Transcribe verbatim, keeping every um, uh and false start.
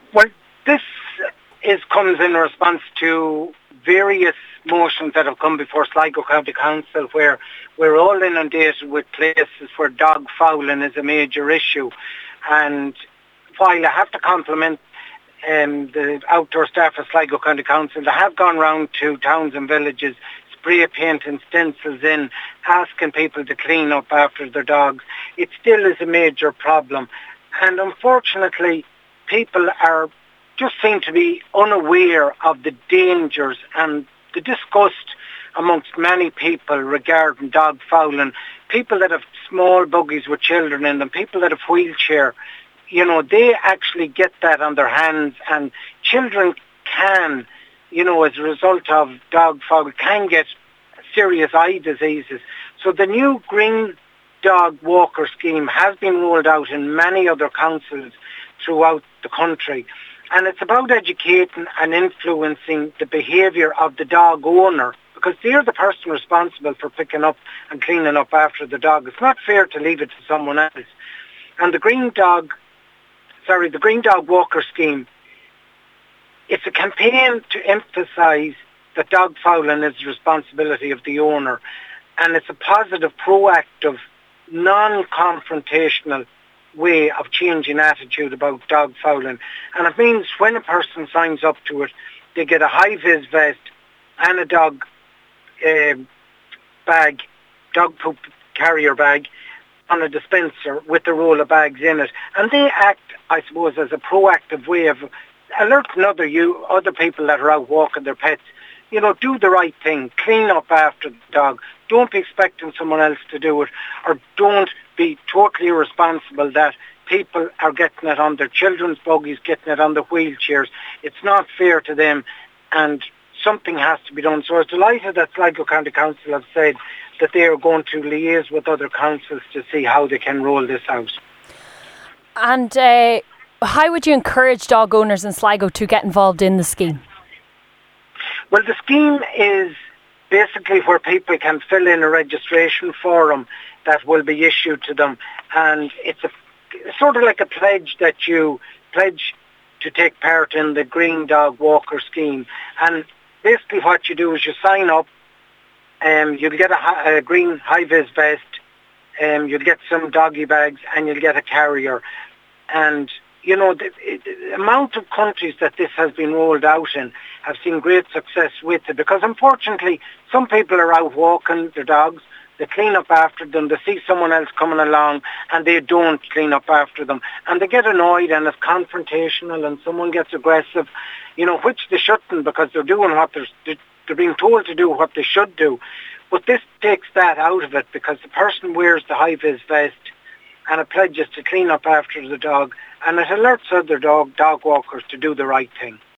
Well, this is comes in response to various motions that have come before Sligo County Council, where we're all inundated with places where dog fouling is a major issue. And while I have to compliment um, the outdoor staff of Sligo County Council, they have gone round to towns and villages, spray painting stencils in, asking people to clean up after their dogs. It still is a major problem. And unfortunately, people are just seem to be unaware of the dangers and the disgust amongst many people regarding dog fouling. People that have small buggies with children in them, people that have wheelchair, you know, they actually get that on their hands, and children can, you know, as a result of dog foul, can get serious eye diseases. So the new Green Dog Walker scheme has been rolled out in many other councils throughout the country. And it's about educating and influencing the behaviour of the dog owner, because they're the person responsible for picking up and cleaning up after the dog. It's not fair to leave it to someone else. And the Green Dog, sorry, the Green Dog Walker scheme, it's a campaign to emphasise that dog fouling is the responsibility of the owner. And it's a positive, proactive, non-confrontational way of changing attitude about dog fouling. And it means when a person signs up to it, they get a high-vis vest and a dog uh, bag, dog poop carrier bag on a dispenser with a roll of bags in it. And they act, I suppose, as a proactive way of alerting other, you, other people that are out walking their pets. You know, do the right thing. Clean up after the dog. Don't be expecting someone else to do it, or don't be totally irresponsible that people are getting it on their children's buggies, getting it on the wheelchairs. It's not fair to them, and something has to be done. So I was delighted that Sligo County Council have said that they are going to liaise with other councils to see how they can roll this out. And uh, how would you encourage dog owners in Sligo to get involved in the scheme? Well, the scheme is basically where people can fill in a registration form that will be issued to them, and it's a sort of like a pledge that you pledge to take part in the Green Dog Walker scheme. And basically what you do is you sign up, um, you'll get a, a green high-vis vest, um, you'll get some doggy bags, and you'll get a carrier. And you know, the, the amount of countries that this has been rolled out in have seen great success with it, because unfortunately some people are out walking their dogs, they clean up after them, they see someone else coming along and they don't clean up after them, and they get annoyed and it's confrontational and someone gets aggressive, you know, which they shouldn't, because they're doing what they're, they're being told to do what they should do. But this takes that out of it, because the person wears the high-vis vest and it pledges to clean up after the dog, and it alerts other dog dog walkers to do the right thing.